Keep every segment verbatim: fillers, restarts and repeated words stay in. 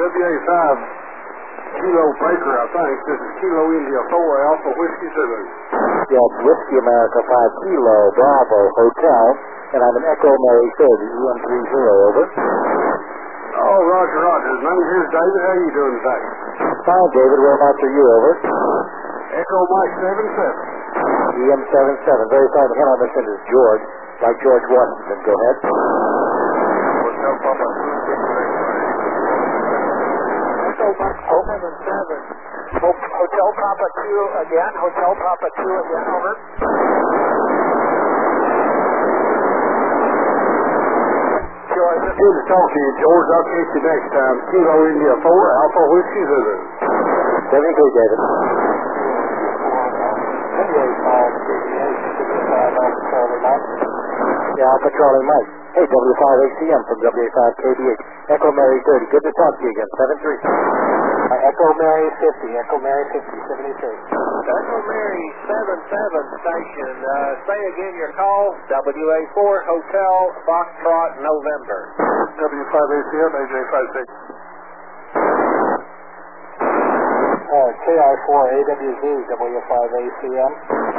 W A five Kilo Baker, I think. This is Kilo India four Alpha Whiskey Zulu. Yeah, it's Whiskey America five Kilo Bravo Hotel, and I'm an Echo Mary thirty, E M three zero, over. Oh, Roger, Roger. My name is David. How you doing today? Fine, David. Whereabouts are you, over? Echo Mike seven seven. E M seven seven. Very fine. The one on this end is George, like George Washington. Go ahead. Hotel Papa Echo Mike seven seven. Hotel Papa two again. Hotel Papa two again, over. Good to talk to you, George. I'll catch you next time. Kilo India four Alpha Whiskey Zulu. seven two, David. Yeah, Alpha Charlie Mike. Hey, W five A C M from W A five K B H. Echo Mary thirty. Good to talk to you again. seven three. Uh, Echo Mary fifty. Echo Mary fifty, seventy-three. Echo Mary seven seven station. Uh, say again your call. W A four Hotel Foxtrot November. W five A C M, A J five six. Uh, K I four A W Z, W five A C M.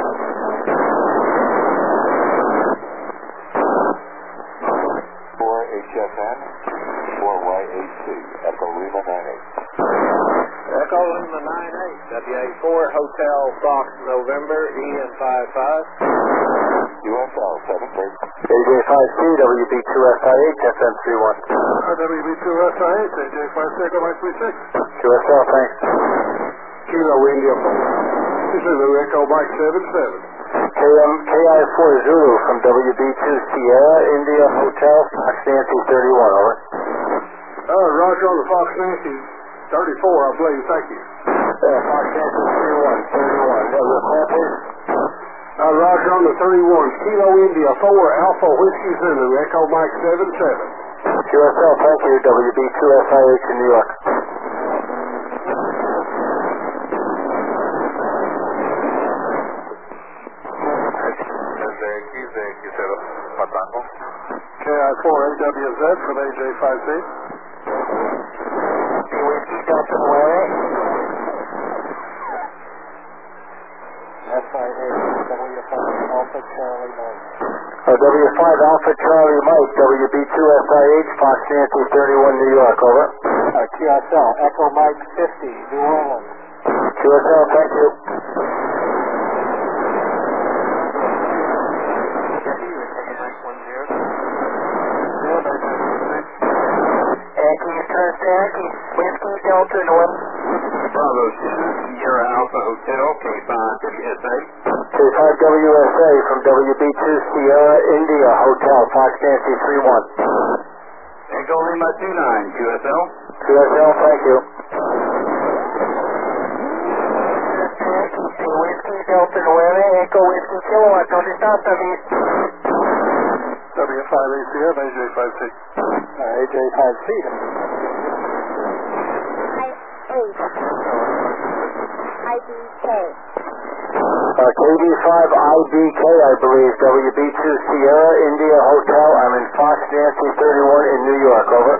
four H F N, four Y A C, Echo Lima nine eight. Echo Lima nine eight, W A four Hotel Fox November, E M five five. U S L seven three. A J five C, W B two S I H, F M three one. W B two S I H, A J five six, Mike three six. Q S L, thanks. Kilo India four. Zulu Echo Mike seven seven. K M K I four Zulu from W B two Sierra India Hotel, Fox Nancy thirty-one, over. Uh, Roger on the Fox Nancy thirty-four, I believe. Thank you. Uh, Fox Nancy thirty-one, thirty-one. What was that, please? Uh, Roger on the thirty-one. Kilo India four Alpha Whiskey Zulu Echo Mike seven seven. Q S L, thank you. W B two S I H in New York. K I four A W Z from A J five C. Whiskey Delta Nueve. S I A W five Alpha Charlie Mike. Uh, W five Alpha Charlie Mike, W B two S I H, Fox Nancy thirty-one, New York, over. Uh, Q S L, Echo Mike fifty, New Orleans. Q S L, thank you. Yankees turn to Yankees. Whiskey Delta North. Bravo Sierra Alpha Hotel, K five W S A. K five W S A from W B two Sierra India Hotel, Fox Nancy three one. Echo Lima two nine, Q S L. Q S L, thank you. Whiskey Delta Nueve, Echo Whiskey Kilowatt, ¿dónde estás, David? W five A C M, A J five six. Uh, A J five C. I B K. Uh, K B five I B K, I believe, W B two Sierra India Hotel. I'm in Fox Nancy thirty-one in New York, over.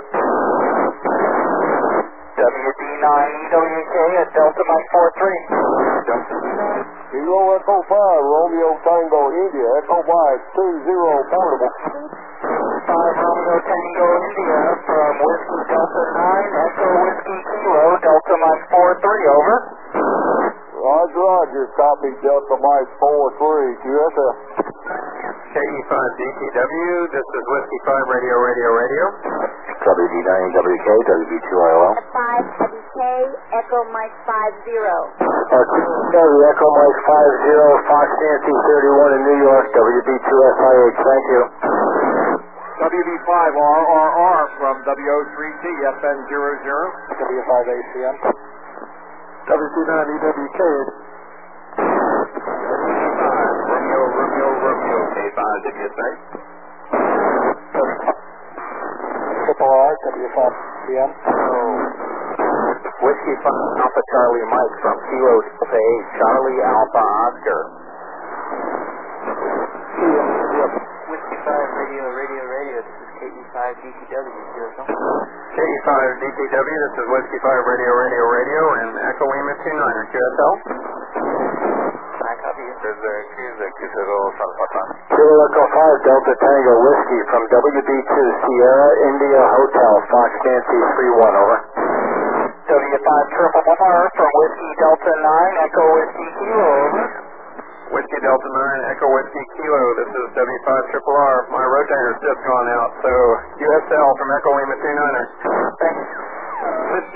W D nine E W K at Delta Mike four three. Kilo Echo five, Romeo Tango India, Echo Mike two zero portable. five Romeo Tango India from Whiskey Delta nine, Echo Whiskey Kilo, Delta Mike four three, over. Roger, Roger, copy Delta Mike four three, Q S L. K E five D T W, this is Whiskey five Radio, Radio, Radio. W D nine W K, W B two I O L. five W K, Echo Mike five zero. Uh, W Echo Mike five zero, Fox Nancy thirty-one in New York, W B two S I H, thank you. W B five R R R from W O three T, F N zero zero. W five A C M. W two nine E W K. Romeo, Romeo, Romeo, K five W S A. Triple R, W five C M. Whiskey five Alpha Charlie Mike from Kilo Delta eight, Charlie Alpha Oscar. Whiskey five Radio, Radio, Radio. This is K E five D T W, Q S L. K E Whiskey five D T W, this is Whiskey five Radio Radio Radio, and Echo Lima two niner, Q S L. I copy. There's a Q-Zero Salvatore. Kilo Echo five Delta Tango Whiskey from W B two Sierra India Hotel, Fox Nancy three one, over. W five Triple R from Whiskey Delta nine, Echo Whiskey Kilo, over. Whiskey Delta nine, Echo Whiskey Kilo, this is W five Triple R. My rotator's just gone out, so Q S L from Echo Lima two niner. Thanks. Whiskey.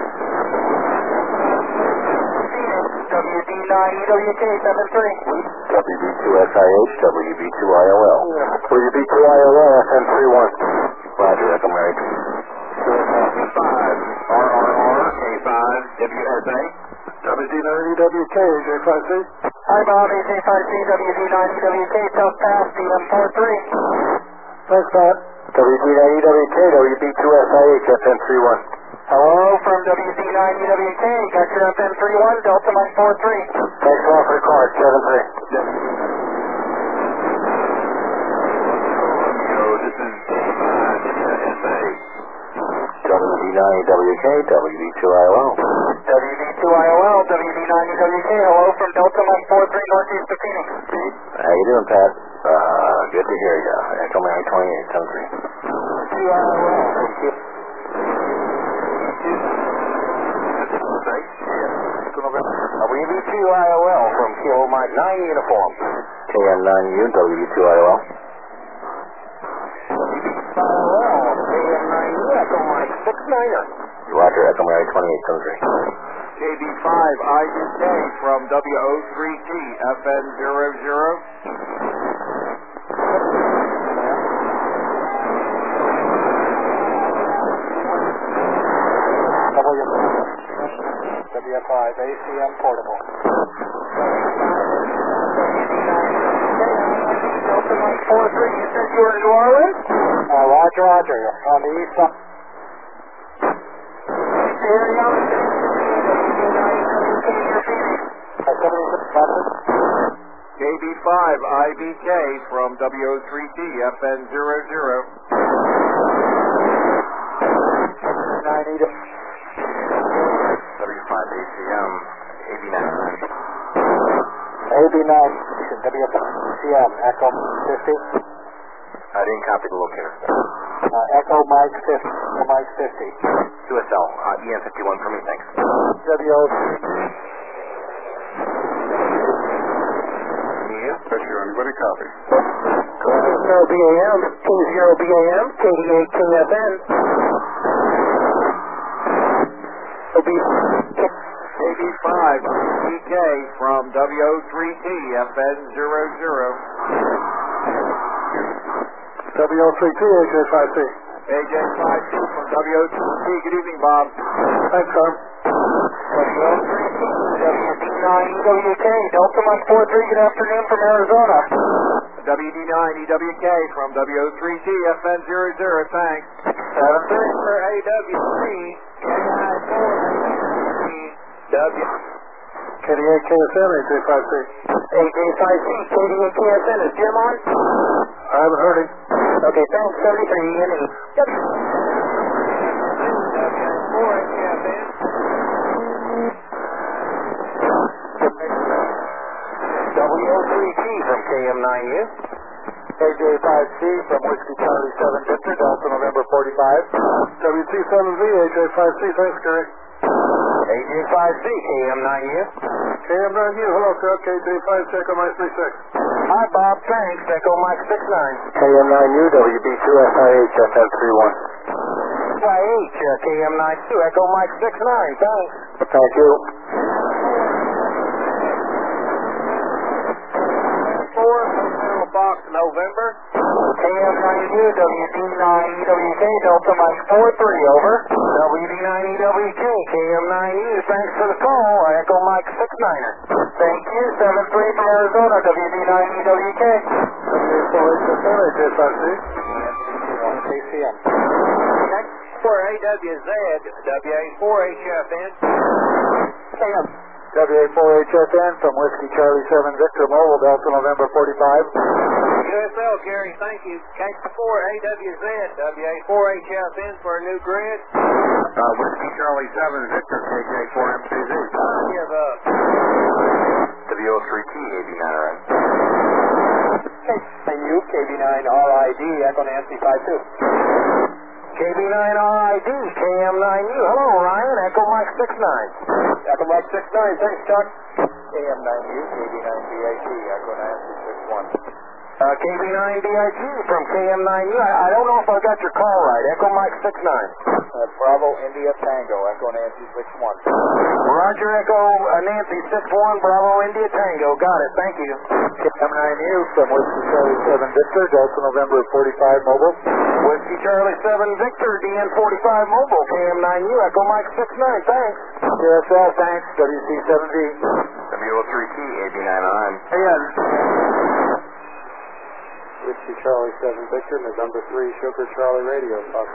W D nine E W K seven three. W B two S I H, W B two I O L. W B two I O L, F M three one. Roger, Echo Mary. K five R R R, K five W S A. W D nine E W K, A J five C. Hi Bob, A J five C, W D nine E W K, Tough Pass, D M four three. Thanks, Pat. W D nine E W K, W B two S I H, F M three one. Hello from W D nine E W K, got your F M three one, Delta Mike four three. Thanks a lot for the card, seven three. So this is K five S A. W D nine E W K, W B two I O L. W B two I O L, W D nine E W K, hello from Delta Mike four three, northeast of Phoenix. How you doing, Pat? Uh, good to hear you. Echo Mary twenty-eight, seven three. two I O L, thank you. W B two I O L from Kilo Mike nine uniform. K M nine U, W B two I O L. I O L, K M nine U, Echo Mike six niner. Roger, Echo Mary twenty-eight, seven three. K B five I U K from W O three T, F N zero zero. W F five A C M portable. Delta Mike four three, you said you were in New Orleans? Uh, Roger, Roger, on the east side. K B five I B K from W O three T, F N zero zero. W five A C M, A B nine. A B nine, W F C M, Echo fifty. I didn't copy the locator. Uh, Echo Mike fifty, Echo Mike fifty. Q S L, uh, E N fifty-one for me, thanks. W O three T. Pressure, anybody copy? zero B A M, King zero B A M, K D eight King F N. K B five E K from W O three T, F N zero zero. W O three T, A J five C. A J five C from W O three T, good evening, Bob. Thanks, sir. W O three T, W D nine E W K, Delta Mike four three, good afternoon from Arizona. W D nine E W K from W O three T, F N zero zero, thanks. seven three for A W three, K I four, W. K D eight K S N, A J five C. A J five C, K D eight K S N, is Jim on? I haven't heard him. Okay, thanks, seventy-three E N E. W. four K F N. W O three T from K M nine U. A J five C from Whiskey Charlie seven Victor, Delta November forty-five. W T seven V, A J five C, thanks, Gary. A J five C, K M nine U. K M nine U, hello, sir. K J five, Echo Mike three six. Hi, Bob, thanks. Echo Mike six nine. K M nine U, W B two S I H, F M three one. S I H, uh, K M nine two, Echo Mike six nine, thanks. Thank you. four, Hotel Box, November. K M nine U, W D nine E W K, Delta Mike four three, over. W D nine E W K, K M nine U, thanks for the call. Echo Mike six niner. Thank you, seven three from Arizona, W D nine E W K. W four H S N, A J five C. A C M. Next for A W Z, W A four H F N. K M. W A four H F N from Whiskey Charlie seven Victor, Mobile, Delta November forty-five. K U S L, Gary, thank you. Catch the four, A W Z, W A four H F in for a new grid. Uh, Whiskey Charlie seven, Victor, K J four M C Z. Give up. W O three T, A B nine R N. K U, K B nine R I D, Echo Nancy five two. K B nine R I D, K M nine U. Hello, Ryan. Echo Mike six nine. Echo Mike six nine, thanks, Chuck. K M nine U, K B nine B I G, Echo Nancy six one. Uh, K B nine B I G from K M nine U. I, I don't know if I got your call right. Echo Mike six nine. Uh, Bravo India Tango, Echo Nancy six one. Roger, Echo uh, Nancy six one, Bravo India Tango. Got it. Thank you. K M nine U from Whiskey Charlie seven, Victor, Delta November forty-five Mobile. Whiskey Charlie seven, Victor, D N forty-five Mobile, K M nine U, Echo Mike six nine. Thanks. U S L, thanks. W C seven V. W O three T, A B nine R N. Ian. Whiskey Charlie seven, Victor, November three, Sugar Charlie Radio. Fox.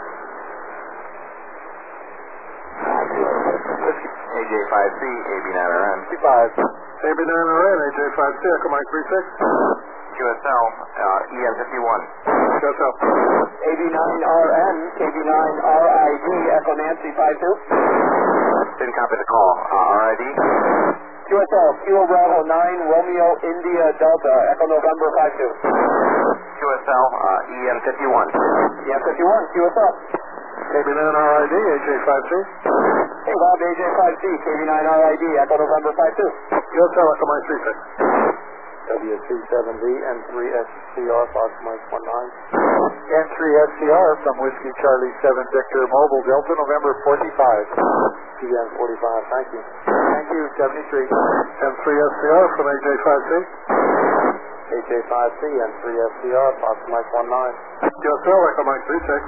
A J five C, A B nine R N. five. A B nine R N, A J five C, Echo Mike three six. Q S L, uh, E M fifty-one. Q S L. A B nine R N, K B nine R I D, Echo Nancy five two. Didn't copy the call. Uh, R I D? Q S L, Kilo Bravo nine, Romeo India Delta, Echo November five two. Q S L, uh, E M fifty-one. E M fifty-one, Q S L. K B nine R I D, A J five C. Hey Bob, A J five C, K B nine R I D, Echo November five two. U S L, Echo Mike three six. W C seven V, N three S C R, Fox Mike one nine. N three S C R from Whiskey Charlie seven, Victor, Mobile, Delta November forty-five. T N forty-five, thank you. Thank you, seventy-three. N three S C R from A J five C. A J five C, N three S C R, Fox Mike one nine. U S L, Echo Mike three six.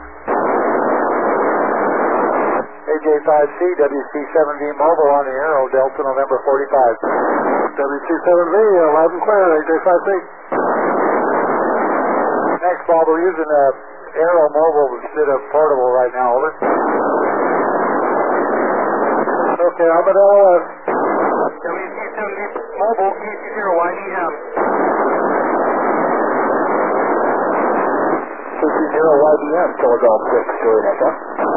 A J five C, W C seven V Mobile on the Arrow, Delta November forty-five. W C seven V, uh, loud and clear, A J five C. Thanks, Bob. We're using uh, Arrow Mobile instead of portable right now, over. Okay, I'm at L O S. W C seven V Mobile, Q C zero Y D M. Q C zero Y D M, Kilogolf six, Juliet Echo.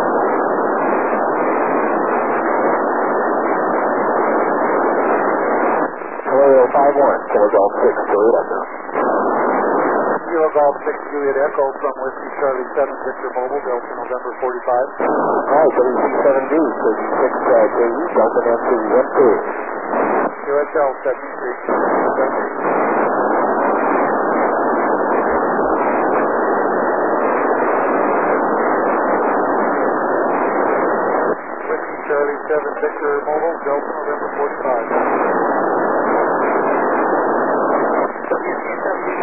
five one, Kilogolf six, Juliet Echo. Kilogolf six, Juliet Echo from Whiskey Charlie seven, Victor Mobile, Delta November forty-five. Alright, W C seven V, K B six K U, Delta Nancy one two. U S L seventy-three. Whiskey Charlie seven, Victor Mobile, Delta November forty-five. W C seven V